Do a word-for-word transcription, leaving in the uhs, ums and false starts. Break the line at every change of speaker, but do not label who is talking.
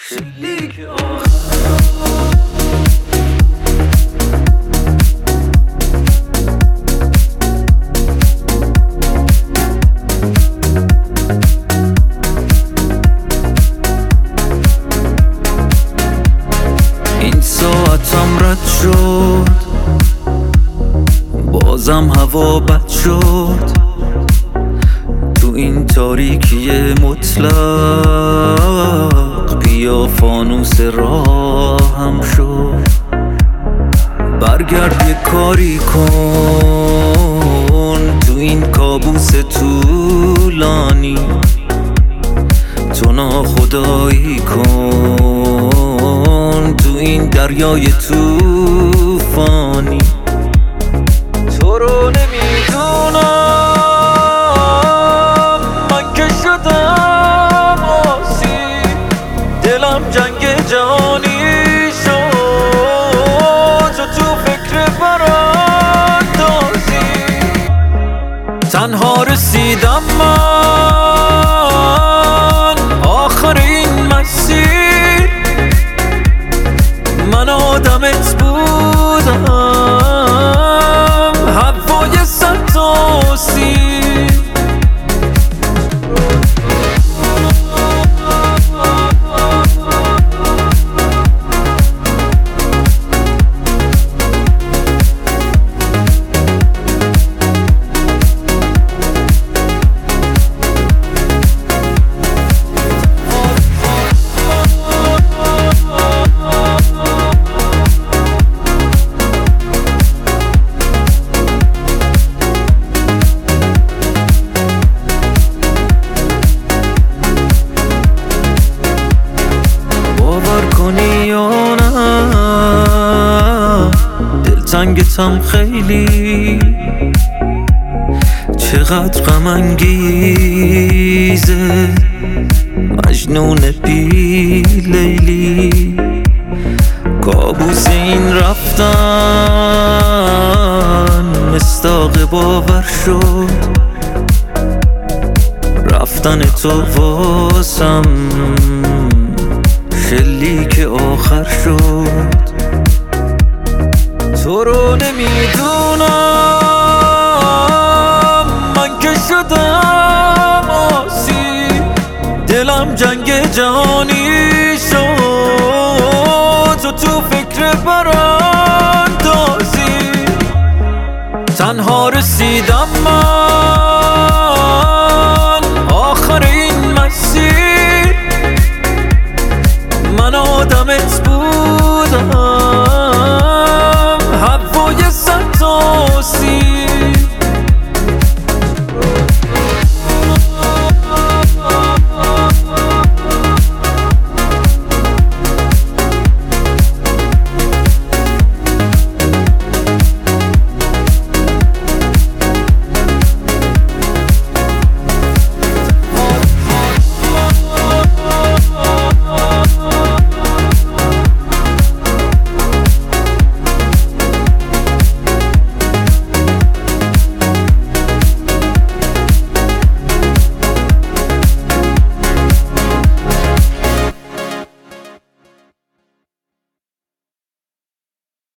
شلیک این ساعتم رد شد، بازم هوا بد شد، تو این تاریکی مطلق بیا فانوس راهم شد. برگرد یه کاری کن تو این کابوس طولانی، تو ناخدایی کن تو این دریای طوفانی. تو رو نمیدونم من که شدم آسی، دلم جنگ جهانی شد، تو تو فکر براندازی. تنها رسیدم من آخر این مسیر، من آدمت بودم هوای سرتاسیر. دلتنگتم خیلی، چقدر غم انگیزه، مجنون بی لیلی. کابوس این رفتن مصداق باور شد، رفتن تو واسم شلیک آخر شد. تو رو نمیدونم من که شدم آسی، دلم جنگ جهانی شد، تو تو فکر براندازی. تنها رسیدم